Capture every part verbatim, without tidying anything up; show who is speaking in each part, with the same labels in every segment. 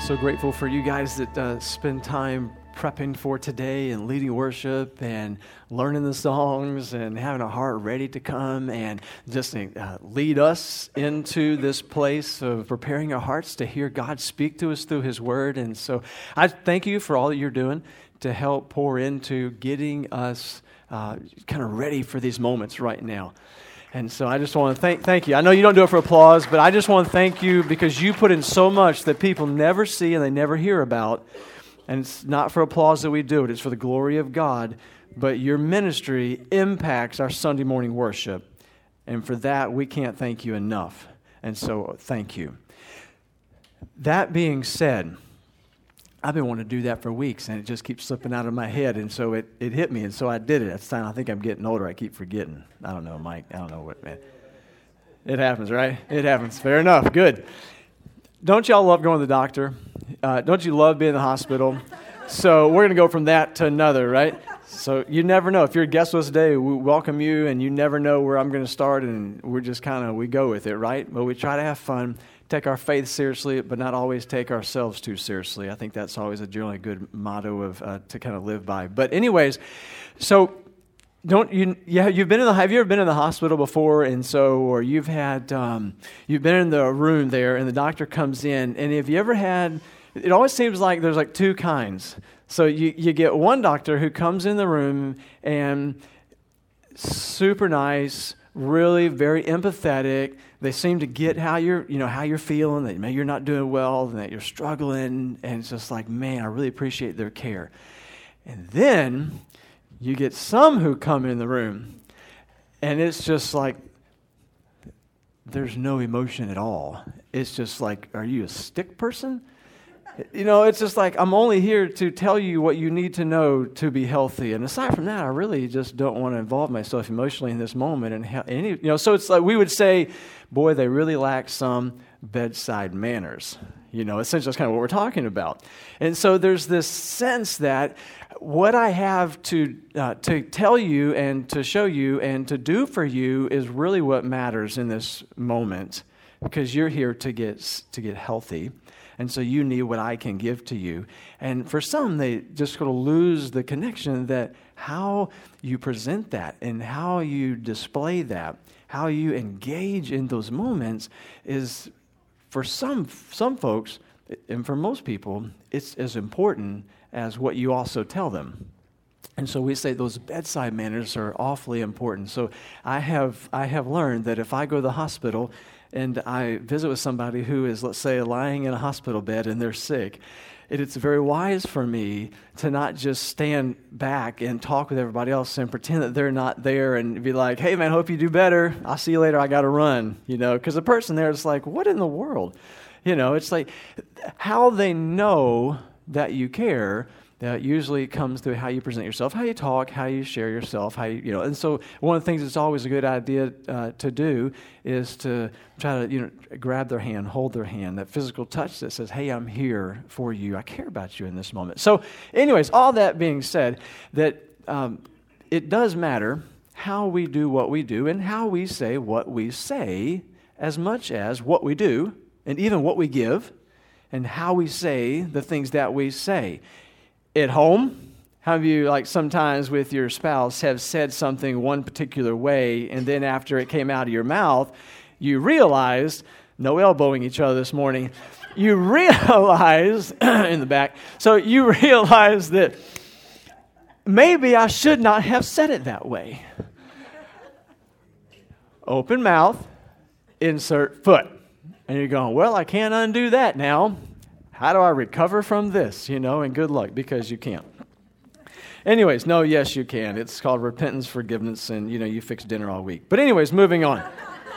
Speaker 1: So grateful for you guys that uh, spend time prepping for today and leading worship and learning the songs and having a heart ready to come and just uh, lead us into this place of preparing our hearts to hear God speak to us through His Word. And so I thank you for all that you're doing to help pour into getting us uh, kind of ready for these moments right now. And so I just want to thank thank you. I know you don't do it for applause, but I just want to thank you because you put in so much that people never see and they never hear about. And it's not for applause that we do it. It's for the glory of God. But your ministry impacts our Sunday morning worship. And for that, we can't thank you enough. And so thank you. That being said, I've been wanting to do that for weeks, and it just keeps slipping out of my head, and so it, it hit me, and so I did it. That's the time I think I'm getting older. I keep forgetting. I don't know, Mike. I don't know what, man. It happens, right? It happens. Fair enough. Good. Don't y'all love going to the doctor? Uh, don't you love being in the hospital? So we're going to go from that to another, right? So you never know. If you're a guest with us today, we welcome you, and you never know where I'm going to start, and we're just kind of, we go with it, right? But we try to have fun. Take our faith seriously, but not always take ourselves too seriously. I think that's always a generally good motto of uh, to kind of live by. But anyways, so don't you? Yeah, you've been in the. Have you ever been in the hospital before? And so, or you've had, um, you've been in the room there, and the doctor comes in, and have you ever had? It always seems like there's like two kinds. So you you get one doctor who comes in the room and super nice, really very empathetic. They seem to get how you're, you know, how you're feeling, that maybe you're not doing well, and that you're struggling, and it's just like, man, I really appreciate their care. And then you get some who come in the room, and it's just like, there's no emotion at all. It's just like, are you a stick person? You know, it's just like, I'm only here to tell you what you need to know to be healthy. And aside from that, I really just don't want to involve myself emotionally in this moment. And ha- any, you know, so it's like we would say, boy, they really lack some bedside manners. You know, essentially that's kind of what we're talking about. And so there's this sense that what I have to uh, to tell you and to show you and to do for you is really what matters in this moment, because you're here to get to get healthy. And so you need what I can give to you. And for some, they just sort of lose the connection that how you present that and how you display that, how you engage in those moments is, for some some folks, and for most people, it's as important as what you also tell them. And so we say those bedside manners are awfully important. So I have I have learned that if I go to the hospital and I visit with somebody who is, let's say, lying in a hospital bed and they're sick, it, it's very wise for me to not just stand back and talk with everybody else and pretend that they're not there and be like, hey, man, hope you do better. I'll see you later. I got to run, you know, because the person there is like, what in the world? You know, it's like how they know that you care. That usually comes through how you present yourself, how you talk, how you share yourself, how you, you know. And so one of the things that's always a good idea uh, to do is to try to, you know, grab their hand, hold their hand, that physical touch that says, hey, I'm here for you. I care about you in this moment. So anyways, all that being said, that um, it does matter how we do what we do and how we say what we say as much as what we do and even what we give and how we say the things that we say. At home, how of you, like sometimes with your spouse, have said something one particular way, and then after it came out of your mouth, you realized, no elbowing each other this morning, you realize, in the back, so you realize that maybe I should not have said it that way. Open mouth, insert foot. And you're going, well, I can't undo that now. How do I recover from this? You know, and good luck, because you can't. Anyways, no, yes, you can. It's called repentance, forgiveness, and, you know, you fix dinner all week. But anyways, moving on.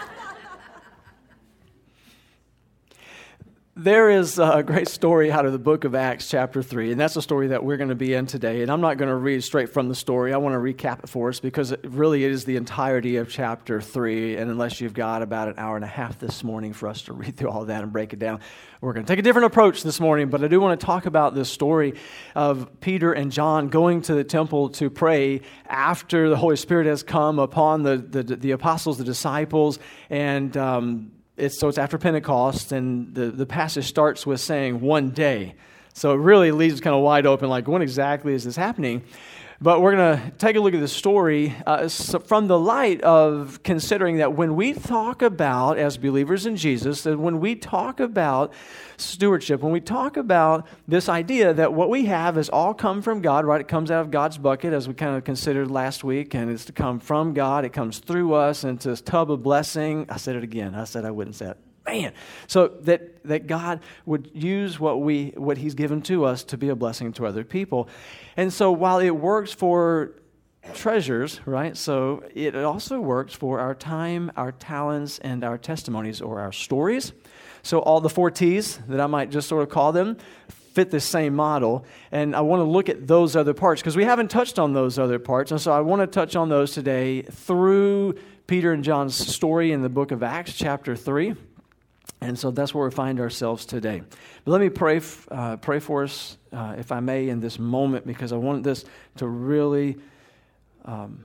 Speaker 1: There is a great story out of the book of Acts, chapter three, and that's a story that we're going to be in today. And I'm not going to read straight from the story. I want to recap it for us because it really is the entirety of chapter three. And unless you've got about an hour and a half this morning for us to read through all of that and break it down, we're going to take a different approach this morning. But I do want to talk about this story of Peter and John going to the temple to pray after the Holy Spirit has come upon the, the, the apostles, the disciples, and um it's, so it's after Pentecost, and the, the passage starts with saying one day. So it really leaves kind of wide open, like when exactly is this happening? But we're going to take a look at the story uh, from the light of considering that when we talk about, as believers in Jesus, that when we talk about stewardship, when we talk about this idea that what we have has all come from God, right? It comes out of God's bucket, as we kind of considered last week, and it's to come from God. It comes through us into this tub of blessing. I said it again. I said I wouldn't say it. Man, so that that God would use what we what He's given to us to be a blessing to other people. And so while it works for treasures, right? So it also works for our time, our talents, and our testimonies or our stories. So all the four T's that I might just sort of call them fit the same model. And I want to look at those other parts because we haven't touched on those other parts. And so I want to touch on those today through Peter and John's story in the book of Acts, chapter three. And so that's where we find ourselves today. But let me pray uh, pray for us, uh, if I may, in this moment, because I want this to really, um,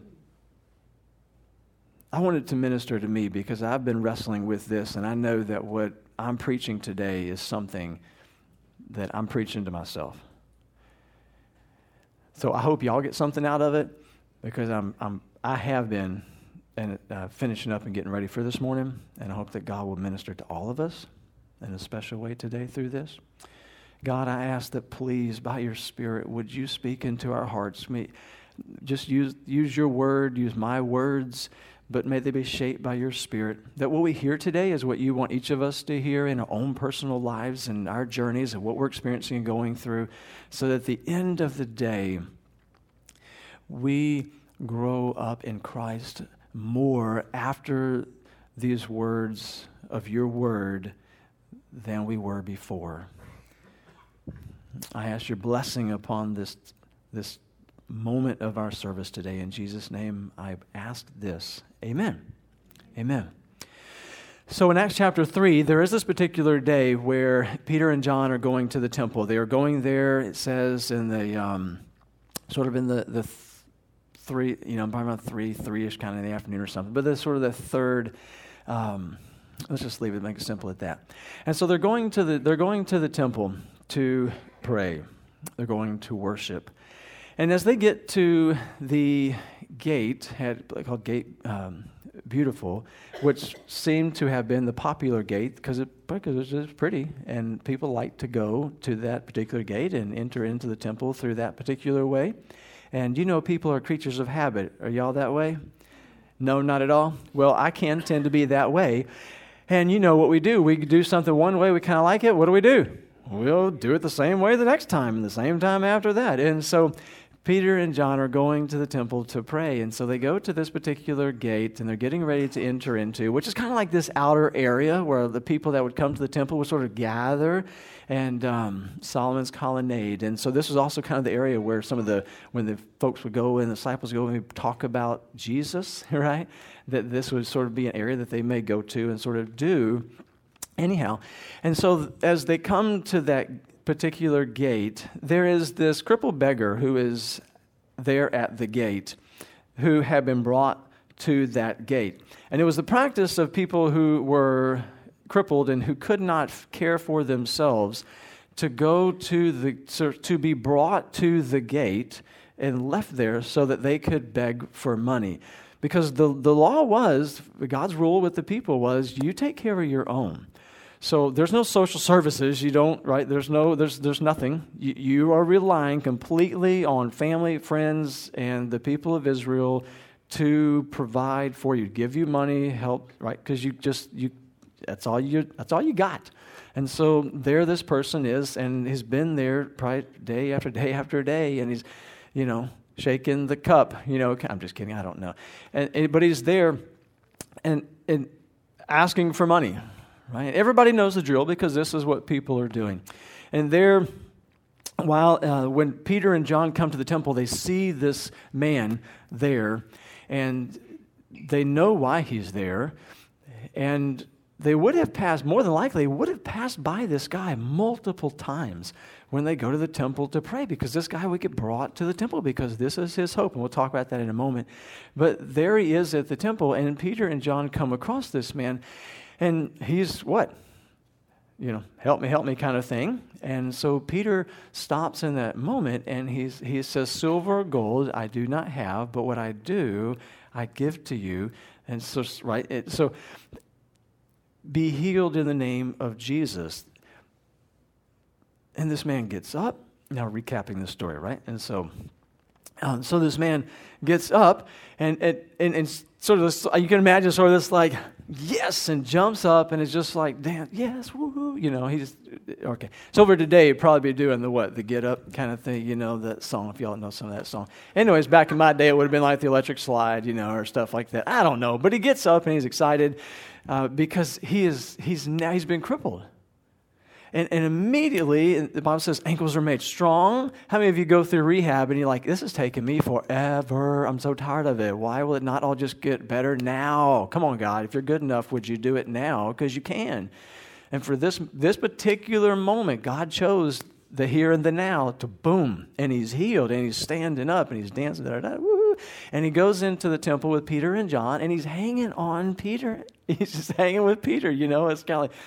Speaker 1: I want it to minister to me because I've been wrestling with this, and I know that what I'm preaching today is something that I'm preaching to myself. So I hope y'all get something out of it, because I'm, I'm I have been and uh, finishing up and getting ready for this morning, and I hope that God will minister to all of us in a special way today through this. God, I ask that please, by your Spirit, would you speak into our hearts. Me, just use use your word, use my words, but may they be shaped by your Spirit. That what we hear today is what you want each of us to hear in our own personal lives and our journeys and what we're experiencing and going through, so that at the end of the day, we grow up in Christ more after these words of your word than we were before. I ask your blessing upon this this moment of our service today. In Jesus' name, I ask this. Amen. Amen. So in Acts chapter three, there is this particular day where Peter and John are going to the temple. They are going there, it says, in the um, sort of in the the three, you know, probably around three, three-ish kind of in the afternoon or something. But that's sort of the third. Um, let's just leave it, make it simple at that. And so they're going to the they're going to the temple to pray. They're going to worship. And as they get to the gate, had called Gate um, Beautiful, which seemed to have been the popular gate because it because it was just pretty, and people like to go to that particular gate and enter into the temple through that particular way. And you know, people are creatures of habit. Are y'all that way? No, not at all? Well, I can tend to be that way. And you know what we do. We do something one way, we kind of like it. What do we do? We'll do it the same way the next time and the same time after that. And so Peter and John are going to the temple to pray. And so they go to this particular gate, and they're getting ready to enter into, which is kind of like this outer area where the people that would come to the temple would sort of gather, and um, Solomon's colonnade. And so this was also kind of the area where some of the, when the folks would go and the disciples would go and talk about Jesus, right? That this would sort of be an area that they may go to and sort of do anyhow. And so as they come to that particular gate, there is this crippled beggar who is there at the gate, who had been brought to that gate. And it was the practice of people who were crippled and who could not care for themselves to go to the to be brought to the gate and left there so that they could beg for money. Because the, the law was, God's rule with the people was, you take care of your own. So there's no social services. You don't, right? There's no, there's there's nothing. You, you are relying completely on family, friends, and the people of Israel to provide for you, give you money, help, right? Because you just you, that's all you that's all you got. And so there, this person is, and he's been there probably day after day after day, and he's, you know, shaking the cup. You know, I'm just kidding. I don't know, and, and but he's there, and and asking for money. Right? Everybody knows the drill because this is what people are doing. And there, while uh, when Peter and John come to the temple, they see this man there, and they know why he's there. And they would have passed, more than likely, would have passed by this guy multiple times when they go to the temple to pray, because this guy would get brought to the temple because this is his hope. And we'll talk about that in a moment. But there he is at the temple, and Peter and John come across this man. And he's what? You know, help me, help me kind of thing. And so Peter stops in that moment and he's, he says, silver or gold I do not have, but what I do, I give to you. And so, right, it, so be healed in the name of Jesus. And this man gets up. Now recapping the story, right? And so, um, so this man gets up and, and, and, and sort of this, you can imagine sort of this like, yes, and jumps up and is just like, damn, yes, woohoo, you know, he just, okay. So over today, he'd probably be doing the what, the get up kind of thing, you know, that song, if y'all know some of that song. Anyways, back in my day, it would have been like the electric slide, you know, or stuff like that. I don't know, but he gets up and he's excited uh, because he is, he's now, he's been crippled. And, and immediately, the Bible says, ankles are made strong. How many of you go through rehab and you're like, this is taking me forever. I'm so tired of it. Why will it not all just get better now? Come on, God. If you're good enough, would you do it now? Because you can. And for this, this particular moment, God chose the here and the now to boom. And he's healed and he's standing up and he's dancing. Da, da, da, woo, and he goes into the temple with Peter and John and he's hanging on Peter. He's just hanging with Peter. You know, it's kind of like...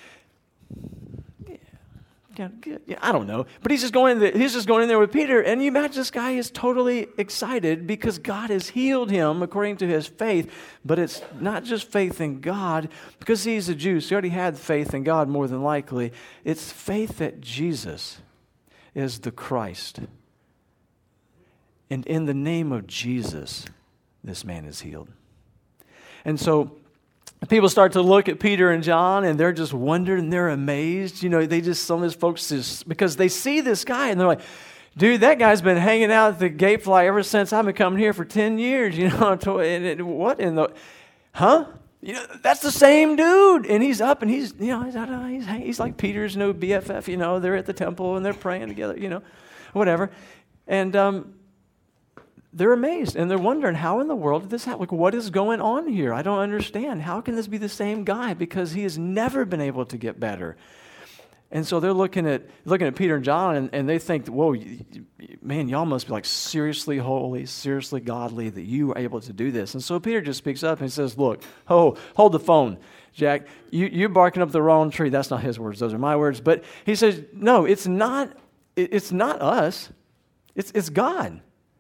Speaker 1: Yeah, I don't know, but he's just going. In there, he's just going in there with Peter, and you imagine this guy is totally excited because God has healed him according to his faith. But it's not just faith in God because he's a Jew, so he already had faith in God more than likely. It's faith that Jesus is the Christ, and in the name of Jesus, this man is healed. And so people start to look at Peter and John, and they're just wondering, and they're amazed. You know, they just, some of these folks just, because they see this guy, and they're like, dude, that guy's been hanging out at the Gatefly ever since I've been coming here for ten years, you know, and it, what in the, huh? You know, that's the same dude, and he's up, and he's, you know, he's, I don't know, he's, he's like Peter's new B F F, you know, they're at the temple, and they're praying together, you know, whatever, and, um, they're amazed, and they're wondering, how in the world did this happen? Like, what is going on here? I don't understand. How can this be the same guy? Because he has never been able to get better. And so they're looking at looking at Peter and John, and, and they think, whoa, man, y'all must be like seriously holy, seriously godly that you were able to do this. And so Peter just speaks up and says, look, oh, hold the phone, Jack. You, you're barking up the wrong tree. That's not his words. Those are my words. But he says, no, it's not, it's not us. It's, it's God.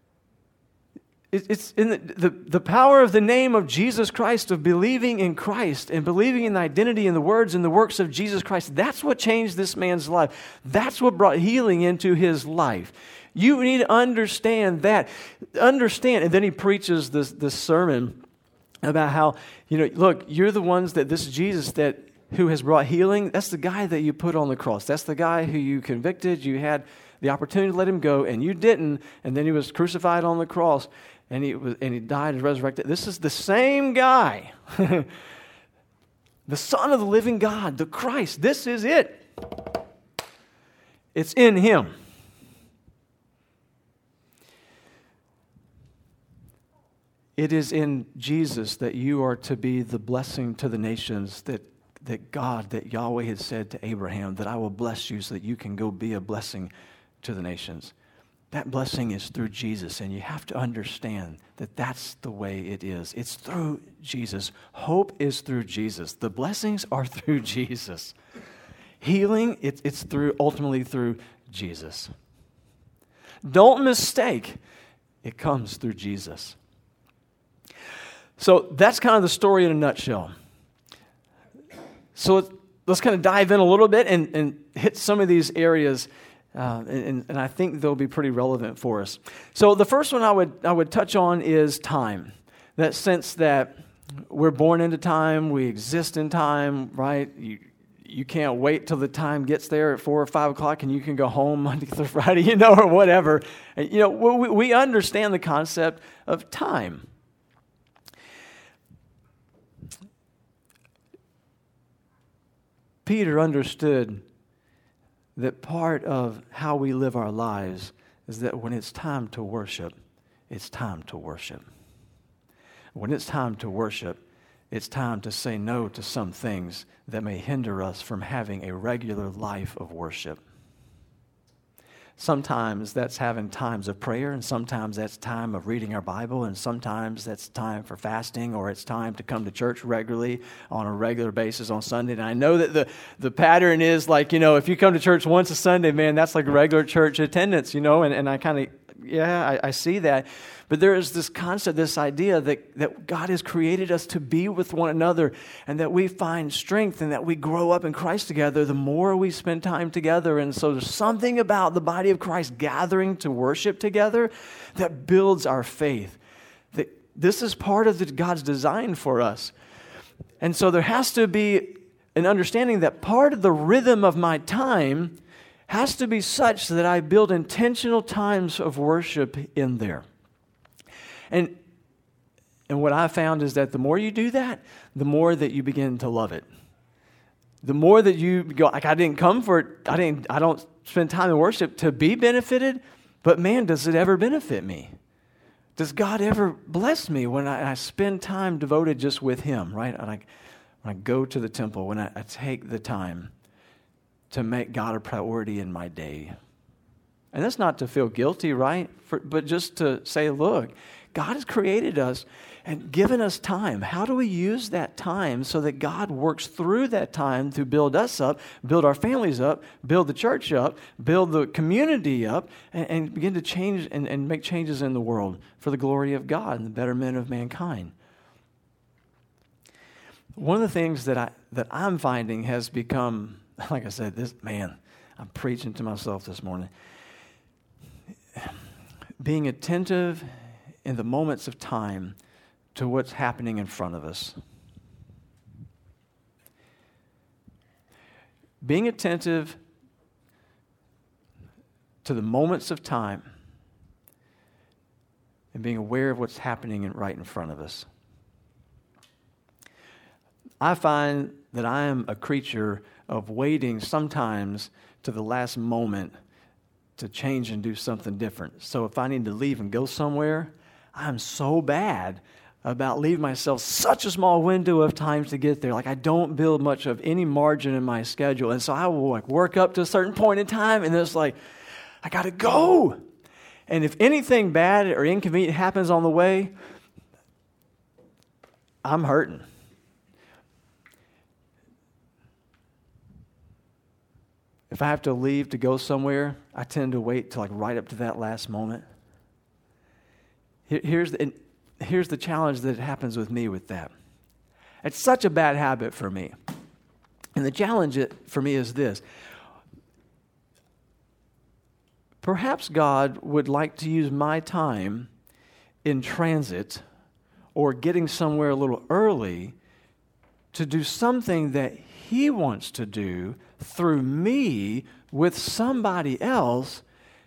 Speaker 1: It's in the, the, the power of the name of Jesus Christ, of believing in Christ and believing in the identity and the words and the works of Jesus Christ. That's what changed this man's life. That's what brought healing into his life. You need to understand that. Understand. And then he preaches this, this sermon about how, you know, look, you're the ones that this Jesus that who has brought healing, that's the guy that you put on the cross. That's the guy who you convicted. You had the opportunity to let him go, and you didn't, and then he was crucified on the cross. And he was, and he died and resurrected. This is the same guy, the Son of the living God, the Christ. This is it. It's in him. It is in Jesus that you are to be the blessing to the nations that, that God, that Yahweh had said to Abraham, that I will bless you so that you can go be a blessing to the nations. That blessing is through Jesus, and you have to understand that that's the way it is. It's through Jesus. Hope is through Jesus. The blessings are through Jesus. Healing, it, it's through ultimately through Jesus. Don't mistake, it comes through Jesus. So that's kind of the story in a nutshell. So let's, let's kind of dive in a little bit and, and hit some of these areas. Uh, and, and I think they'll be pretty relevant for us. So the first one I would I would touch on is time. That sense that we're born into time, we exist in time, right? You you can't wait till the time gets there at four or five o'clock, and you can go home Monday through Friday, you know, or whatever. And, you know, we, we understand the concept of time. Peter understood that part of how we live our lives is that when it's time to worship, it's time to worship. When it's time to worship, it's time to say no to some things that may hinder us from having a regular life of worship. Sometimes that's having times of prayer, and sometimes that's time of reading our Bible, and sometimes that's time for fasting, or it's time to come to church regularly on a regular basis on Sunday. And I know that the, the pattern is like, you know, if you come to church once a Sunday, man, that's like regular church attendance, you know, and, and I kind of, yeah, I, I see that. But there is this concept, this idea that, that God has created us to be with one another, and that we find strength and that we grow up in Christ together the more we spend time together. And so there's something about the body of Christ gathering to worship together that builds our faith. That this is part of the, God's design for us. And so there has to be an understanding that part of the rhythm of my time has to be such that I build intentional times of worship in there. And and what I found is that the more you do that, the more that you begin to love it. The more that you go, like I didn't come for it, I didn't I don't spend time in worship to be benefited, but man, does it ever benefit me? Does God ever bless me when I, I spend time devoted just with Him, right? And I, when I go to the temple, when I, I take the time to make God a priority in my day. And that's not to feel guilty, right? For, but just to say, look, God has created us and given us time. How do we use that time so that God works through that time to build us up, build our families up, build the church up, build the community up, and, and begin to change and, and make changes in the world for the glory of God and the betterment of mankind? One of the things that I that I'm finding has become, like I said, this man, I'm preaching to myself this morning. Being attentive in the moments of time to what's happening in front of us. Being attentive to the moments of time and being aware of what's happening in, right in front of us. I find that I am a creature of waiting sometimes to the last moment to change and do something different. So if I need to leave and go somewhere, I'm so bad about leaving myself such a small window of time to get there. Like I don't build much of any margin in my schedule. And so I will like work up to a certain point in time and it's like, I got to go. And if anything bad or inconvenient happens on the way, I'm hurting. If I have to leave to go somewhere, I tend to wait till like right up to that last moment. Here, here's the, here's the challenge that happens with me with that. It's such a bad habit for me. And the challenge for me is this. Perhaps God would like to use my time in transit or getting somewhere a little early to do something that He wants to do through me with somebody else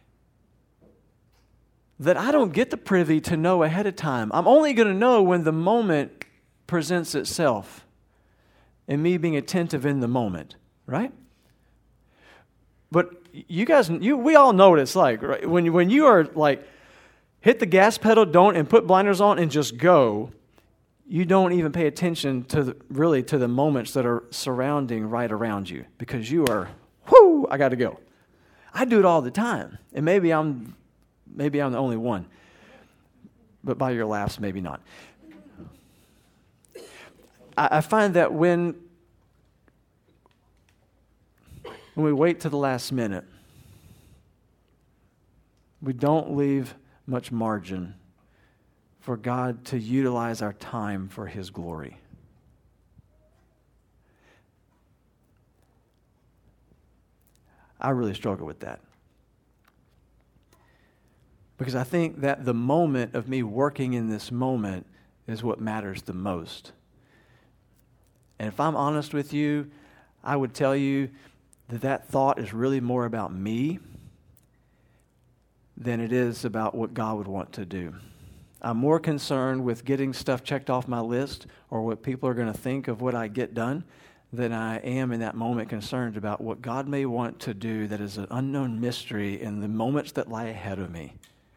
Speaker 1: that I don't get the privy to know ahead of time. I'm only going to know when the moment presents itself and me being attentive in the moment, right? But you guys, you we all know what it's like, right? When, when you are like, hit the gas pedal, don't, and put blinders on and just go, you don't even pay attention to the, really to the moments that are surrounding right around you because you are, whoo, I got to go. I do it all the time, and maybe I'm maybe I'm the only one, but by your laughs, maybe not. I, I find that when when we wait to the last minute, we don't leave much margin for God to utilize our time for His glory. I really struggle with that. Because I think that the moment of me working in this moment is what matters the most. And if I'm honest with you, I would tell you that that thought is really more about me than it is about what God would want to do. I'm more concerned with getting stuff checked off my list or what people are going to think of what I get done than I am in that moment concerned about what God may want to do that is an unknown mystery in the moments that lie ahead of me.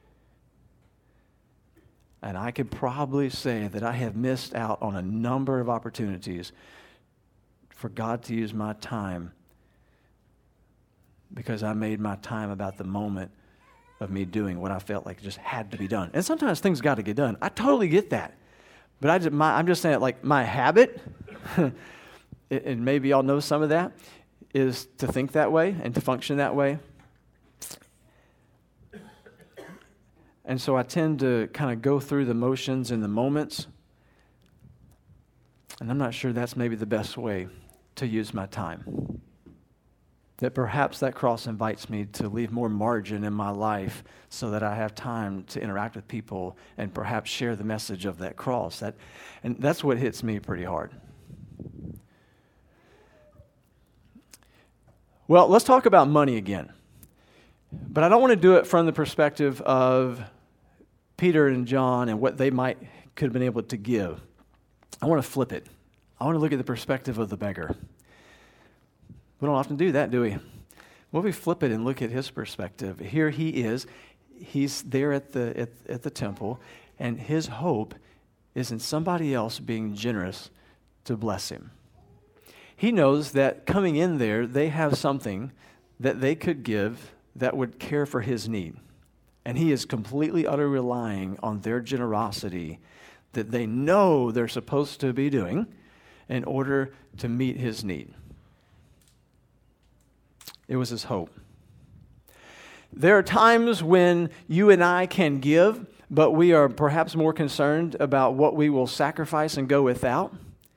Speaker 1: And I could probably say that I have missed out on a number of opportunities for God to use my time because I made my time about the moment of me doing what I felt like just had to be done. And sometimes things got to get done. I totally get that. But I just, my, I'm just saying, like, my habit, and maybe y'all know some of that, is to think that way and to function that way. And so I tend to kind of go through the motions in the moments. And I'm not sure that's maybe the best way to use my time. That perhaps that cross invites me to leave more margin in my life so that I have time to interact with people and perhaps share the message of that cross. That, and that's what hits me pretty hard. Well, let's talk about money again. But I don't want to do it from the perspective of Peter and John and what they might could have been able to give. I want to flip it. I want to look at the perspective of the beggar. We don't often do that, do we? Well, we flip it and look at his perspective. Here he is. He's there at the at, at the temple, and his hope is in somebody else being generous to bless him. He knows that coming in there, they have something that they could give that would care for his need. And he is completely, utterly relying on their generosity that they know they're supposed to be doing in order to meet his need. It was his hope. There are times when you and I can give, but we are perhaps more concerned about what we will sacrifice and go without,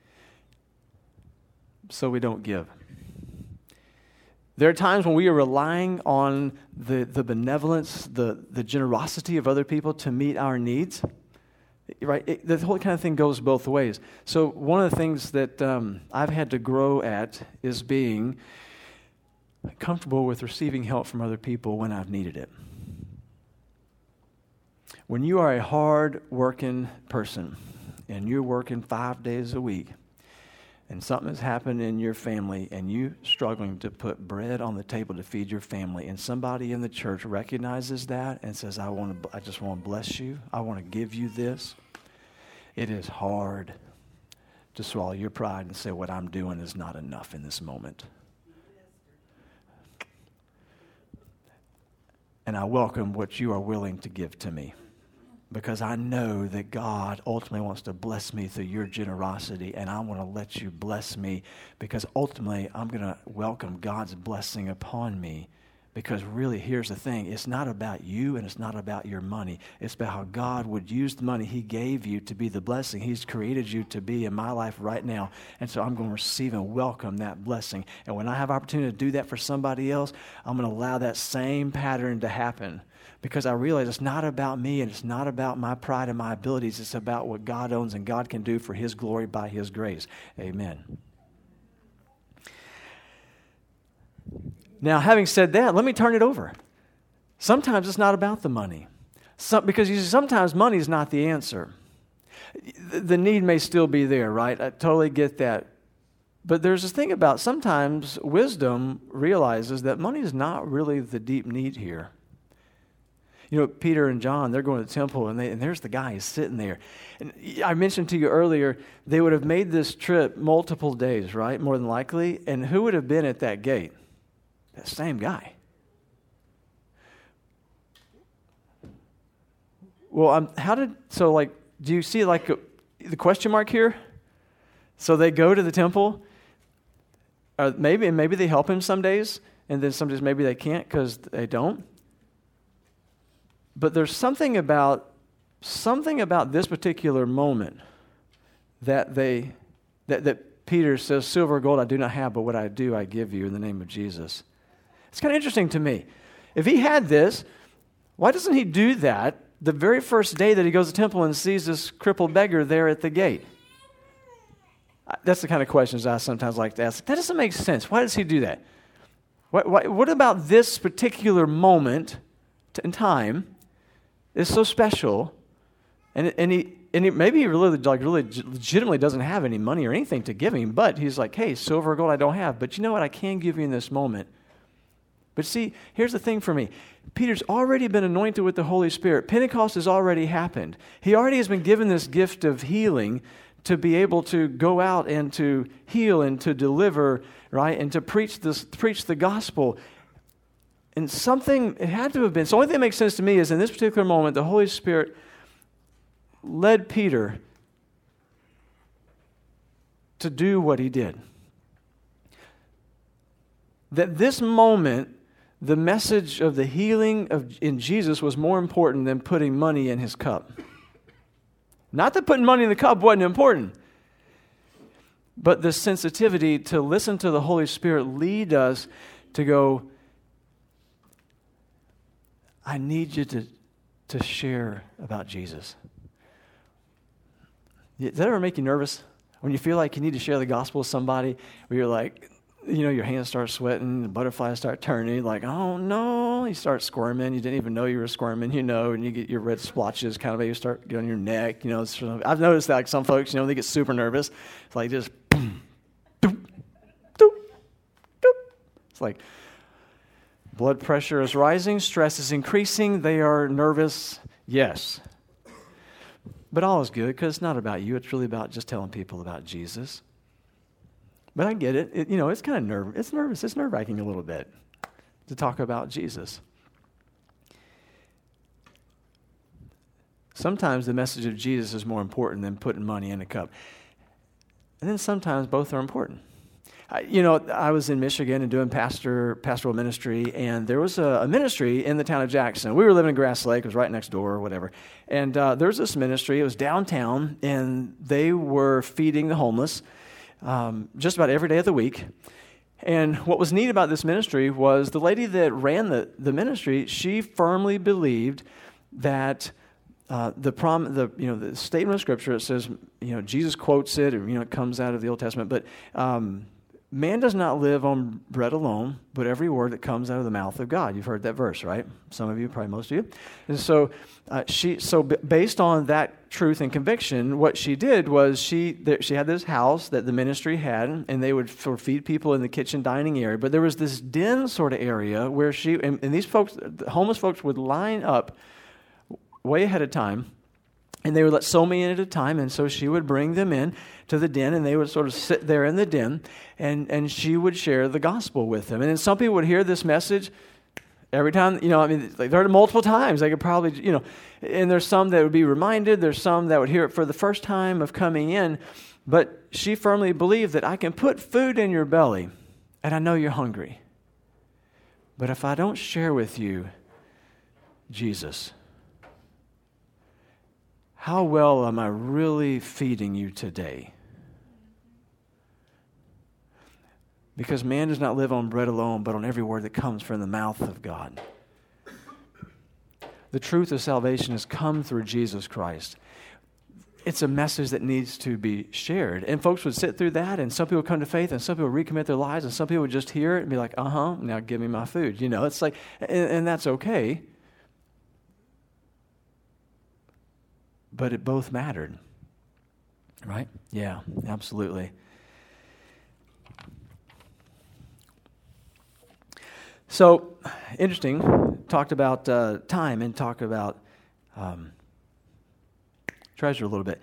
Speaker 1: so we don't give. There are times when we are relying on the, the benevolence, the, the generosity of other people to meet our needs. Right? It, the whole kind of thing goes both ways. So one of the things that um, I've had to grow at is being comfortable with receiving help from other people when I've needed it. When you are a hard-working person and you're working five days a week and something has happened in your family and you struggling to put bread on the table to feed your family, and somebody in the church recognizes that and says, I want to, I just want to bless you, I want to give you this, it is hard to swallow your pride and say what I'm doing is not enough in this moment. And I welcome what you are willing to give to me, because I know that God ultimately wants to bless me through your generosity, and I want to let you bless me, because ultimately I'm going to welcome God's blessing upon me. Because really, here's the thing, it's not about you and it's not about your money. It's about how God would use the money he gave you to be the blessing he's created you to be in my life right now. And so I'm going to receive and welcome that blessing. And when I have opportunity to do that for somebody else, I'm going to allow that same pattern to happen. Because I realize it's not about me and it's not about my pride and my abilities. It's about what God owns and God can do for his glory by his grace. Amen. Now, having said that, let me turn it over. Sometimes it's not about the money. Some, because you see, sometimes money is not the answer. The, the need may still be there, right? I totally get that. But there's this thing about sometimes wisdom realizes that money is not really the deep need here. You know, Peter and John, they're going to the temple, and, they, and there's the guy who's sitting there. And I mentioned to you earlier, they would have made this trip multiple days, right? More than likely. And who would have been at that gate? That same guy. Well, um, how did, so like, do you see like a, the question mark here? So they go to the temple, uh, maybe, and maybe they help him some days, and then some days maybe they can't because they don't. But there's something about, something about this particular moment that they, that, that Peter says, silver or gold I do not have, but what I do I give you in the name of Jesus. It's kind of interesting to me. If he had this, why doesn't he do that the very first day that he goes to the temple and sees this crippled beggar there at the gate? That's the kind of questions I sometimes like to ask. That doesn't make sense. Why does he do that? What, what, what about this particular moment in time is so special? And, and he and he, maybe he really like really legitimately doesn't have any money or anything to give him, but he's like, hey, silver or gold I don't have, but you know what? I can give you in this moment. But see, here's the thing for me. Peter's already been anointed with the Holy Spirit. Pentecost has already happened. He already has been given this gift of healing to be able to go out and to heal and to deliver, right, and to preach this, preach the gospel. and something, it had to have been, so the only thing that makes sense to me is in this particular moment, the Holy Spirit led Peter to do what he did. That this moment, the message of the healing of in Jesus was more important than putting money in his cup. Not that putting money in the cup wasn't important, but the sensitivity to listen to the Holy Spirit lead us to go, I need you to, to share about Jesus. Does that ever make you nervous? When you feel like you need to share the gospel with somebody, where you're like, you know, your hands start sweating, the butterflies start turning, like, oh no, you start squirming, you didn't even know you were squirming, you know, and you get your red splotches kind of, you start getting on your neck, you know. It's, I've noticed that, like, some folks, you know, they get super nervous. It's like just, boom, doop, doop, doop. It's like blood pressure is rising, stress is increasing, they are nervous, yes. But all is good because it's not about you, it's really about just telling people about Jesus. But I get it. it you know, it's kind of nerve. It's nervous. It's nerve-wracking a little bit to talk about Jesus. Sometimes the message of Jesus is more important than putting money in a cup. And then sometimes both are important. I, you know, I was in Michigan and doing pastor pastoral ministry, and there was a, a ministry in the town of Jackson. We were living in Grass Lake. It was right next door or whatever. And uh, there was this ministry. It was downtown, and they were feeding the homeless Um, just about every day of the week. And what was neat about this ministry was the lady that ran the, the ministry, she firmly believed that uh, the prom, the you know the statement of Scripture, it says, you know, Jesus quotes it, or you know, it comes out of the Old Testament, but um, man does not live on bread alone, but every word that comes out of the mouth of God. You've heard that verse, right? Some of you, probably most of you. And so uh, she, so b- based on that truth and conviction, what she did was she th- she had this house that the ministry had, and they would sort of feed people in the kitchen dining area. But there was this den sort of area where she and, and these folks, the homeless folks, would line up way ahead of time. And they would let so many in at a time, and so she would bring them in to the den, and they would sort of sit there in the den, and, and she would share the gospel with them. And then some people would hear this message every time, you know, I mean, they heard it multiple times. They could probably, you know, and there's some that would be reminded. There's some that would hear it for the first time of coming in. But she firmly believed that I can put food in your belly, and I know you're hungry. But if I don't share with you Jesus, how well am I really feeding you today? Because man does not live on bread alone, but on every word that comes from the mouth of God. The truth of salvation has come through Jesus Christ. It's a message that needs to be shared. And folks would sit through that, and some people come to faith, and some people recommit their lives, and some people would just hear it and be like, uh-huh, now give me my food. You know, it's like, and, and that's okay. But it both mattered, right? Yeah, absolutely. So, interesting, talked about uh, time and talked about um, treasure a little bit.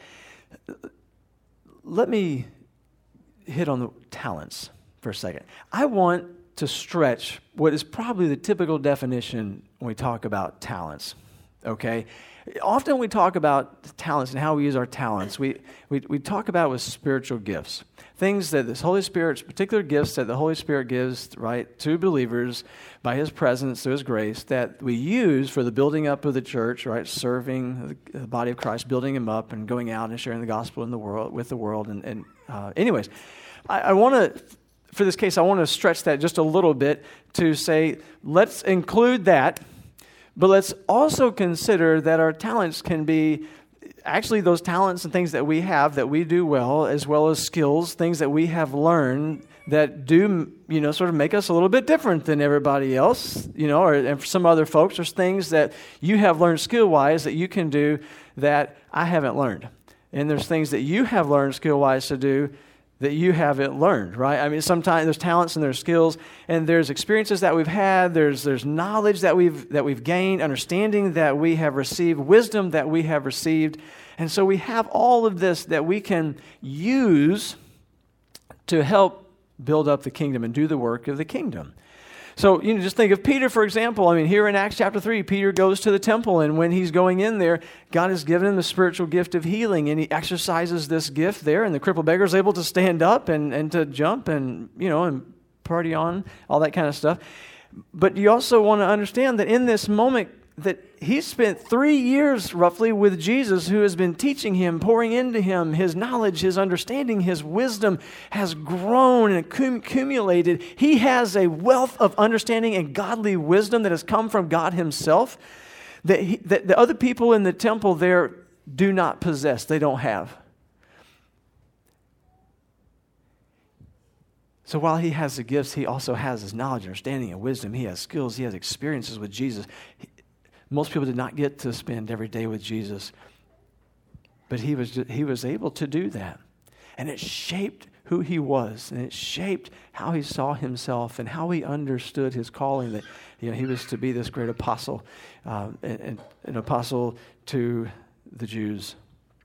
Speaker 1: Let me hit on the talents for a second. I want to stretch what is probably the typical definition when we talk about talents, okay? Often we talk about talents and how we use our talents. We, we we talk about with spiritual gifts, things that this Holy Spirit's particular gifts that the Holy Spirit gives, right, to believers by His presence, through His grace, that we use for the building up of the church, right, serving the body of Christ, building Him up, and going out and sharing the gospel in the world with the world. And, and uh, anyways, I, I want to, for this case, I want to stretch that just a little bit to say, let's include that. But let's also consider that our talents can be actually those talents and things that we have that we do well, as well as skills, things that we have learned that do, you know, sort of make us a little bit different than everybody else, you know, or and for some other folks, there's things that you have learned skill-wise that you can do that I haven't learned. And there's things that you have learned skill-wise to do that you haven't learned, right? I mean, sometimes there's talents and there's skills, and there's experiences that we've had, there's there's knowledge that we've that we've gained, understanding that we have received, wisdom that we have received, and so we have all of this that we can use to help build up the kingdom and do the work of the kingdom. So, you know, just think of Peter, for example. I mean, here in Acts chapter three, Peter goes to the temple, and when he's going in there, God has given him the spiritual gift of healing, and he exercises this gift there, and the crippled beggar is able to stand up and, and to jump and, you know, and party on, all that kind of stuff. But you also want to understand that in this moment, that he spent three years roughly with Jesus, who has been teaching him, pouring into him. His knowledge, his understanding, his wisdom has grown and accumulated. He has a wealth of understanding and godly wisdom that has come from God himself that, he, that the other people in the temple there do not possess. They don't have. So while he has the gifts, he also has his knowledge, understanding, and wisdom. He has skills. He has experiences with Jesus. He, Most people did not get to spend every day with Jesus, but he was he was able to do that. And it shaped who he was, and it shaped how he saw himself and how he understood his calling, that you know, he was to be this great apostle, uh, and, an apostle to the Jews.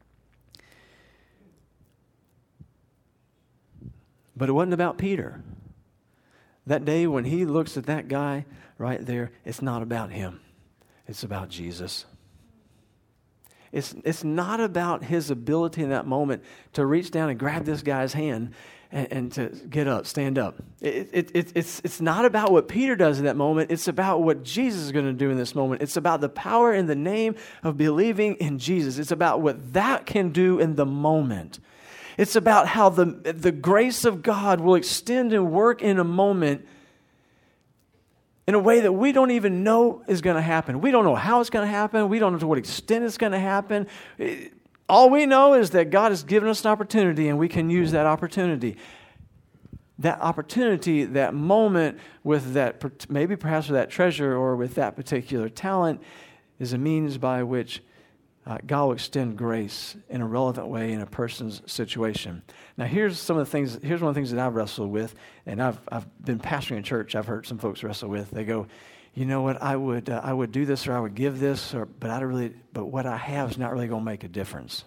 Speaker 1: But it wasn't about Peter. That day when he looks at that guy right there, it's not about him. It's about Jesus. It's, it's not about his ability in that moment to reach down and grab this guy's hand and, and to get up, stand up. It, it, it, it's, it's not about what Peter does in that moment. It's about what Jesus is going to do in this moment. It's about the power in the name of believing in Jesus. It's about what that can do in the moment. It's about how the, the grace of God will extend and work in a moment in a way that we don't even know is going to happen. We don't know how it's going to happen. We don't know to what extent it's going to happen. All we know is that God has given us an opportunity, and we can use that opportunity. That opportunity, that moment with that, maybe perhaps with that treasure or with that particular talent, is a means by which Uh, God will extend grace in a relevant way in a person's situation. Now, here's some of the things. Here's one of the things that I've wrestled with, and I've I've been pastoring a church. I've heard some folks wrestle with. They go, you know what? I would uh, I would do this, or I would give this, or but I don't really. But what I have is not really going to make a difference.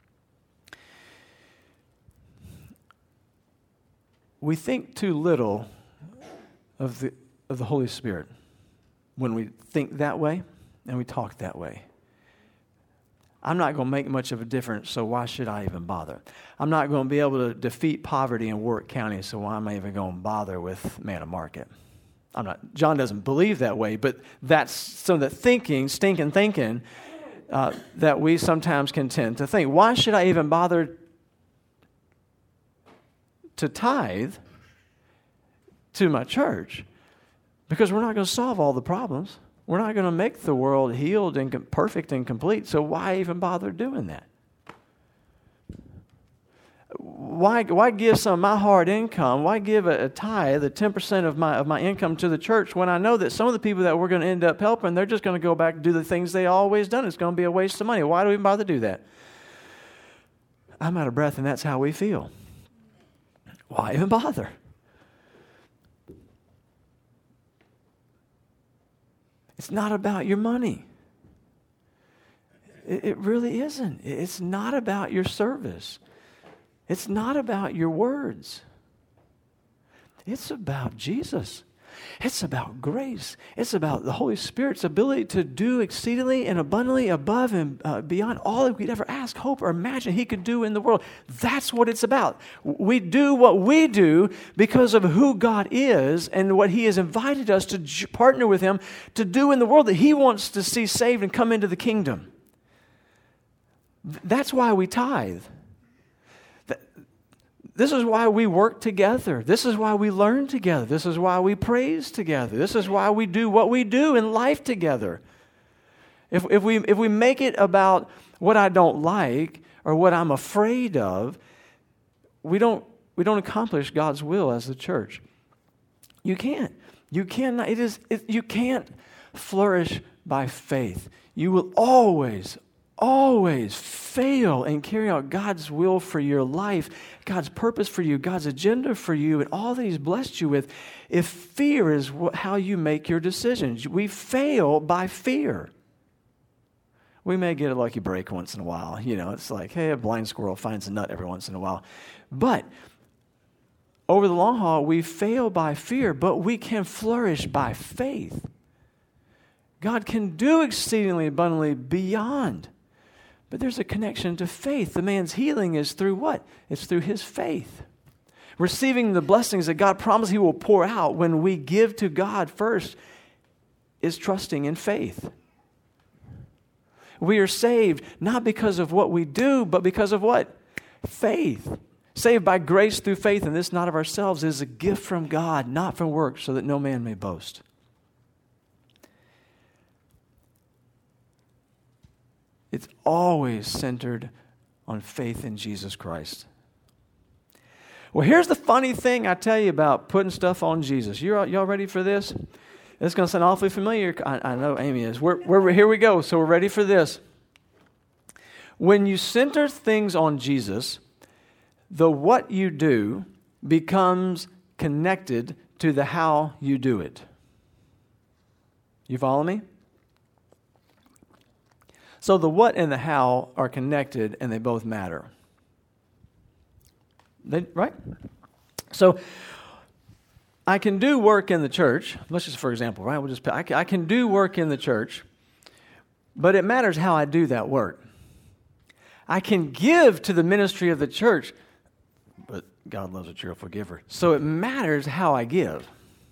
Speaker 1: We think too little of the of the Holy Spirit when we think that way and we talk that way. I'm not going to make much of a difference, so why should I even bother? I'm not going to be able to defeat poverty in Warwick County, so why am I even going to bother with Manna Market? I'm not. John doesn't believe that way, but that's some of the thinking, stinking thinking, uh, that we sometimes can tend to think. Why should I even bother to tithe to my church? Because we're not going to solve all the problems. We're not going to make the world healed and com- perfect and complete, so why even bother doing that? Why, why give some of my hard income? Why give a, a tithe, the ten percent of my of my income to the church, when I know that some of the people that we're going to end up helping, they're just going to go back and do the things they always done. It's going to be a waste of money. Why do we even bother to do that? I'm out of breath, and that's how we feel. Why even bother? It's not about your money. It, it really isn't. It's not about your service. It's not about your words. It's about Jesus. It's about grace. It's about the Holy Spirit's ability to do exceedingly and abundantly above and uh, beyond all that we'd ever ask, hope, or imagine He could do in the world. That's what it's about. We do what we do because of who God is and what He has invited us to j- partner with Him to do in the world that He wants to see saved and come into the kingdom. That's why we tithe. This is why we work together. This is why we learn together. This is why we praise together. This is why we do what we do in life together. If, if we if we make it about what I don't like or what I'm afraid of, we don't we don't accomplish God's will as the church. You can't. You cannot. It is. It, you can't flourish by faith. You will always. Always fail and carry out God's will for your life, God's purpose for you, God's agenda for you, and all that He's blessed you with, if fear is wh- how you make your decisions. We fail by fear. We may get a lucky break once in a while. You know, it's like, hey, a blind squirrel finds a nut every once in a while. But over the long haul, we fail by fear, but we can flourish by faith. God can do exceedingly abundantly beyond. But there's a connection to faith. The man's healing is through what? It's through his faith. Receiving the blessings that God promised he will pour out when we give to God first is trusting in faith. We are saved not because of what we do, but because of what? Faith. Saved by grace through faith, and this not of ourselves, is a gift from God, not from works, so that no man may boast. It's always centered on faith in Jesus Christ. Well, here's the funny thing I tell you about putting stuff on Jesus. You y'all ready for this? It's going to sound awfully familiar. I, I know Amy is. We're, we're, here we go. So we're ready for this. When you center things on Jesus, the what you do becomes connected to the how you do it. You follow me? So the what and the how are connected, and they both matter. They, right? So I can do work in the church. Let's just, for example, right? We'll just. I can, I can do work in the church, but it matters how I do that work. I can give to the ministry of the church, but God loves a cheerful giver. So it matters how I give.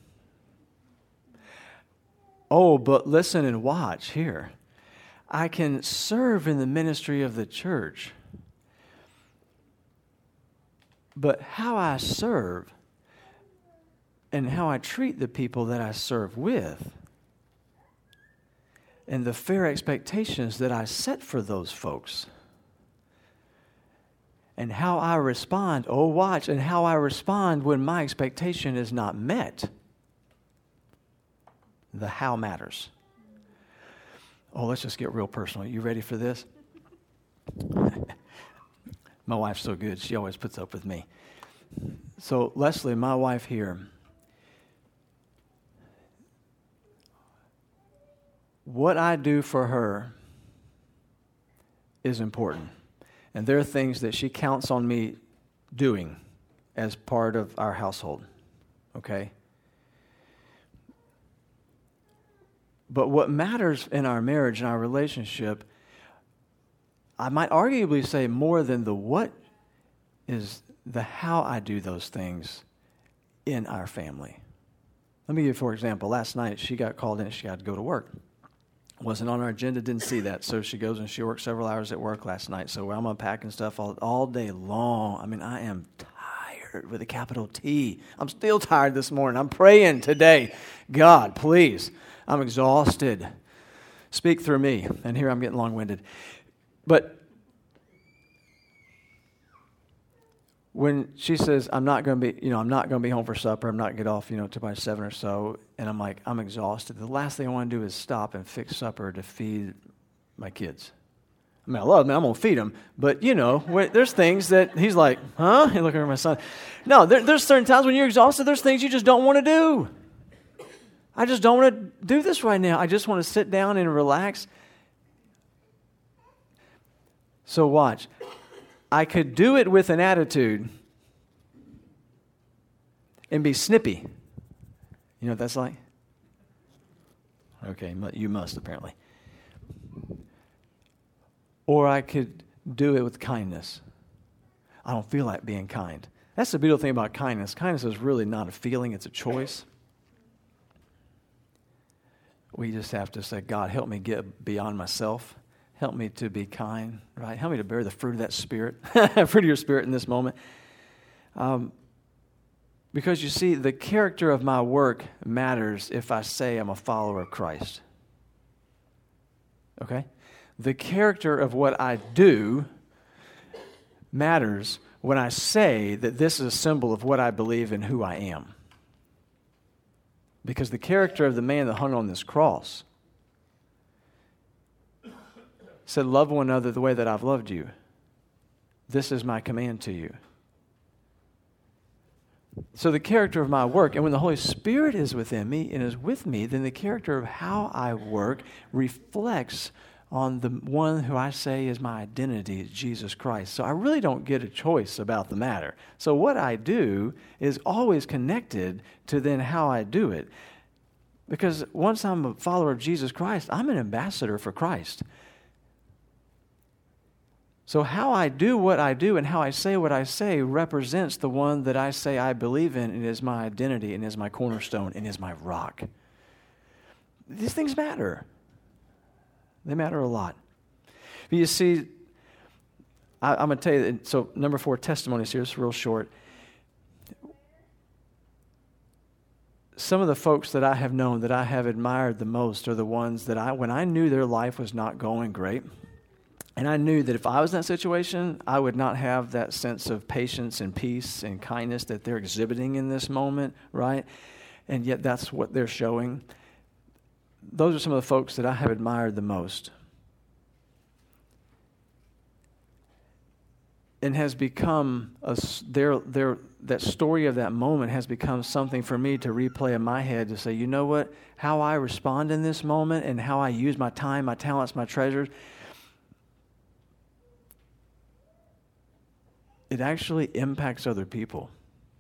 Speaker 1: Oh, but listen and watch here. I can serve in the ministry of the church, but how I serve and how I treat the people that I serve with and the fair expectations that I set for those folks and how I respond, oh watch, and how I respond when my expectation is not met. The how matters. Oh, let's just get real personal. You ready for this? My wife's so good. She always puts up with me. So Leslie, my wife here, what I do for her is important. And there are things that she counts on me doing as part of our household. Okay? But what matters in our marriage and our relationship, I might arguably say more than the what, is the how I do those things in our family. Let me give you, for example, last night she got called in and she had to go to work. Wasn't on our agenda, didn't see that. So she goes and she worked several hours at work last night. So I'm unpacking stuff all, all day long. I mean, I am tired with a capital T. I'm still tired this morning. I'm praying today. God, please. I'm exhausted. Speak through me. And here I'm getting long-winded. But when she says, I'm not going to be, you know, I'm not going to be home for supper. I'm not going to get off, you know, till by seven or so. And I'm like, I'm exhausted. The last thing I want to do is stop and fix supper to feed my kids. I mean, I love them. I'm going to feed them. But, you know, there's things that he's like, huh? And looking at my son. No, there, there's certain times when you're exhausted. There's things you just don't want to do. I just don't want to do this right now. I just want to sit down and relax. So watch. I could do it with an attitude and be snippy. You know what that's like? Okay, you must apparently. Or I could do it with kindness. I don't feel like being kind. That's the beautiful thing about kindness. Kindness is really not a feeling, it's a choice. We just have to say, God, help me get beyond myself. Help me to be kind, right? Help me to bear the fruit of that spirit, fruit of your spirit in this moment. Um, because you see, the character of my work matters if I say I'm a follower of Christ. Okay? The character of what I do matters when I say that this is a symbol of what I believe and who I am. Because the character of the man that hung on this cross said, love one another the way that I've loved you. This is my command to you. So the character of my work, and when the Holy Spirit is within me and is with me, then the character of how I work reflects on the one who I say is my identity, Jesus Christ. So I really don't get a choice about the matter. So what I do is always connected to then how I do it. Because once I'm a follower of Jesus Christ, I'm an ambassador for Christ. So how I do what I do and how I say what I say represents the one that I say I believe in and is my identity and is my cornerstone and is my rock. These things matter. They matter a lot. But you see, I, I'm going to tell you, that, so number four, testimonies here, it's real short. Some of the folks that I have known that I have admired the most are the ones that I, when I knew their life was not going great, and I knew that if I was in that situation, I would not have that sense of patience and peace and kindness that they're exhibiting in this moment, right? And yet that's what they're showing. Those are some of the folks that I have admired the most. And has become, a, their, their, that story of that moment has become something for me to replay in my head to say, you know what, how I respond in this moment and how I use my time, my talents, my treasures, it actually impacts other people.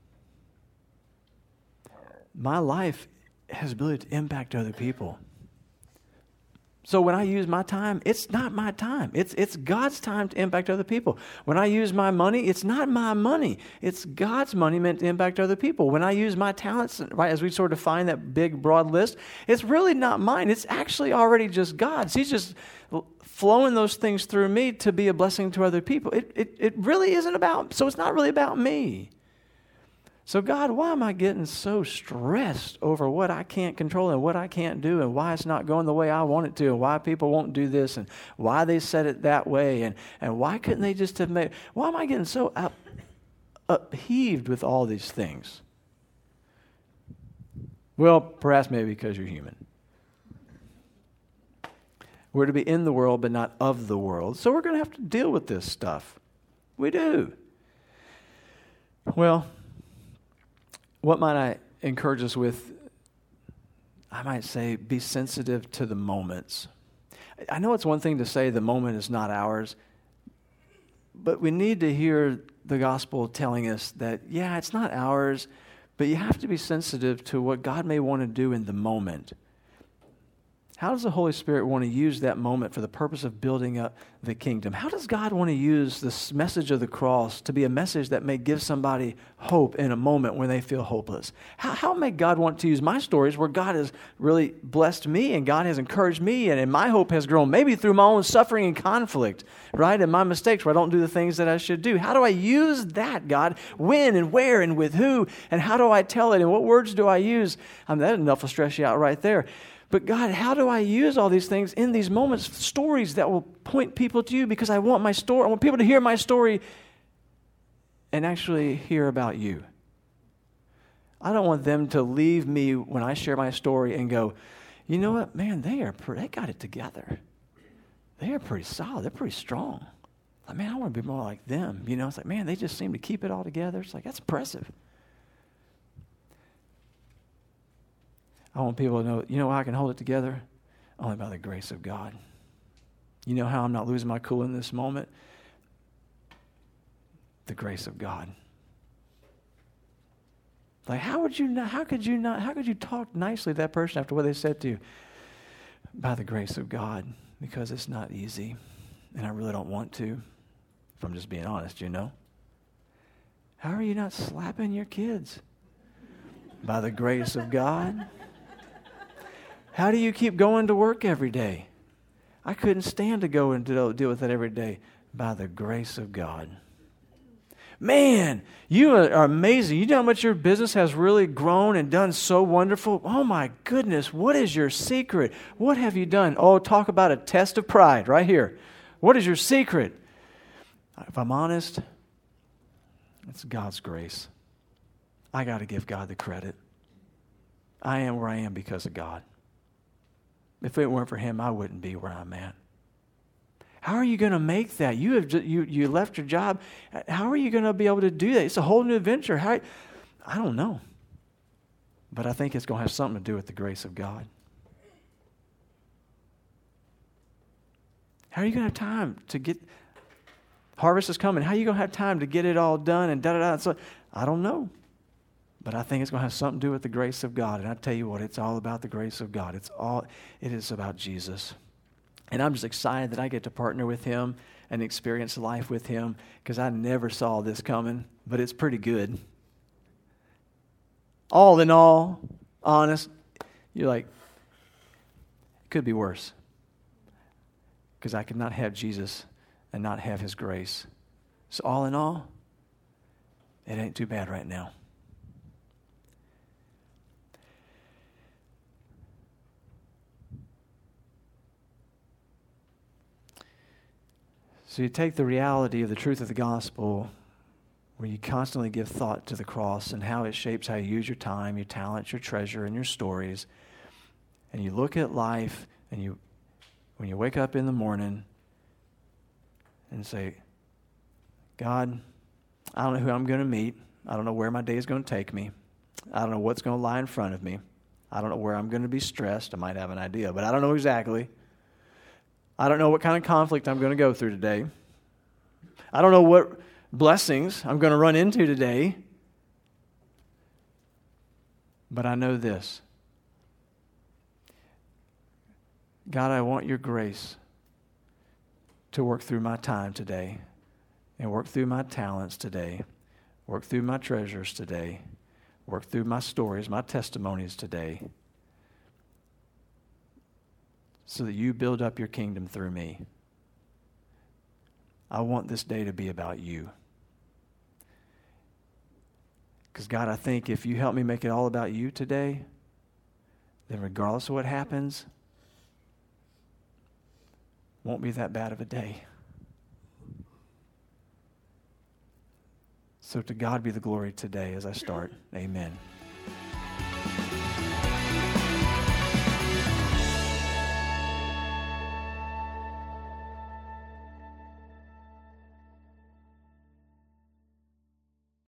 Speaker 1: My life has ability to impact other people. So when I use my time, it's not my time. It's it's God's time to impact other people. When I use my money, it's not my money. It's God's money meant to impact other people. When I use my talents, right, as we sort of find that big, broad list, it's really not mine. It's actually already just God's. He's just flowing those things through me to be a blessing to other people. It it it really isn't about, so it's not really about me. So God, why am I getting so stressed over what I can't control and what I can't do and why it's not going the way I want it to and why people won't do this and why they said it that way and, and why couldn't they just have made, why am I getting so up, upheaved with all these things? Well, perhaps maybe because you're human. We're to be in the world but not of the world. So we're going to have to deal with this stuff. We do. Well, what might I encourage us with? I might say be sensitive to the moments. I know it's one thing to say the moment is not ours, but we need to hear the gospel telling us that, yeah, it's not ours, but you have to be sensitive to what God may want to do in the moment. How does the Holy Spirit want to use that moment for the purpose of building up the kingdom? How does God want to use this message of the cross to be a message that may give somebody hope in a moment when they feel hopeless? How, how may God want to use my stories where God has really blessed me and God has encouraged me and, and my hope has grown, maybe through my own suffering and conflict, right, and my mistakes where I don't do the things that I should do? How do I use that, God? When and where and with who? And how do I tell it? And what words do I use? I mean, that enough will stress you out right there. But God, how do I use all these things in these moments, stories that will point people to you? Because I want my story, I want people to hear my story and actually hear about you. I don't want them to leave me when I share my story and go, you know what, man, they are pre- they got it together. They are pretty solid. They're pretty strong. Like, man, I want to be more like them. You know, it's like, man, they just seem to keep it all together. It's like, that's impressive. I want people to know, you know how I can hold it together? Only by the grace of God. You know how I'm not losing my cool in this moment? The grace of God. Like, how would you not, how could you not, how could you talk nicely to that person after what they said to you? By the grace of God, because it's not easy, and I really don't want to, if I'm just being honest, you know? How are you not slapping your kids? By the grace of God. How do you keep going to work every day? I couldn't stand to go and deal with that every day. By the grace of God. Man, you are amazing. You know how much your business has really grown and done so wonderful? Oh my goodness, what is your secret? What have you done? Oh, talk about a test of pride right here. What is your secret? If I'm honest, it's God's grace. I got to give God the credit. I am where I am because of God. If it weren't for Him, I wouldn't be where I'm at. How are you going to make that? You have just, you you left your job. How are you going to be able to do that? It's a whole new adventure. How? I don't know. But I think it's going to have something to do with the grace of God. How are you going to have time to get, harvest is coming. How are you going to have time to get it all done and da-da-da? So I don't know. But I think it's going to have something to do with the grace of God. And I tell you what, it's all about the grace of God. It's all, it is about Jesus. And I'm just excited that I get to partner with him and experience life with him, because I never saw this coming, but it's pretty good. All in all, honest, you're like, it could be worse, because I could not have Jesus and not have his grace. So all in all, it ain't too bad right now. So you take the reality of the truth of the gospel, where you constantly give thought to the cross and how it shapes how you use your time, your talents, your treasure, and your stories. And you look at life, and you, when you wake up in the morning and say, God, I don't know who I'm going to meet. I don't know where my day is going to take me. I don't know what's going to lie in front of me. I don't know where I'm going to be stressed. I might have an idea, but I don't know exactly. I don't know what kind of conflict I'm going to go through today. I don't know what blessings I'm going to run into today. But I know this. God, I want your grace to work through my time today, and work through my talents today, work through my treasures today, work through my stories, my testimonies today, so that you build up your kingdom through me. I want this day to be about you. Because God, I think if you help me make it all about you today, then regardless of what happens, won't be that bad of a day. So to God be the glory today as I start. Amen.